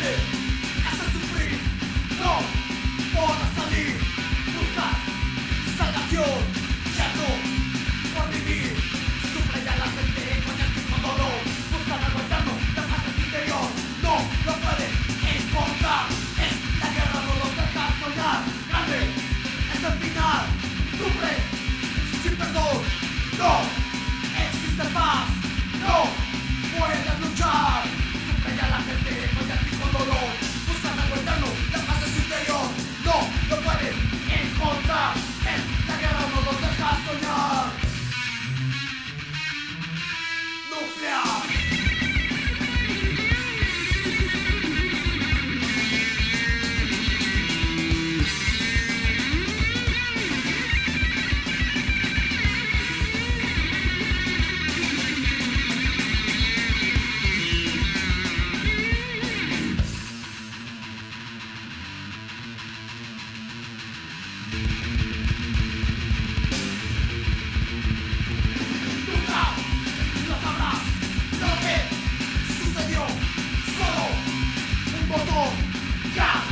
hace sufrir, no podrás salir. Buscas salvación, ya no por vivir. Sufre ya la gente con el mismo dolor. Buscan algo eterno, la paz en su interior. No lo pueden encontrar. Es la guerra, no los deja soñar. Grande es el final. Sufre sin perdón. No existe paz. No puedes luchar. Sufre ya la gente con el mismo dolor. Buscan algo eterno, la paz en su interior. No lo pueden encontrar. Es la guerra, no los deja soñar. Nuclear. Nunca lo sabrás lo que sucedió. Solo un botón. Ya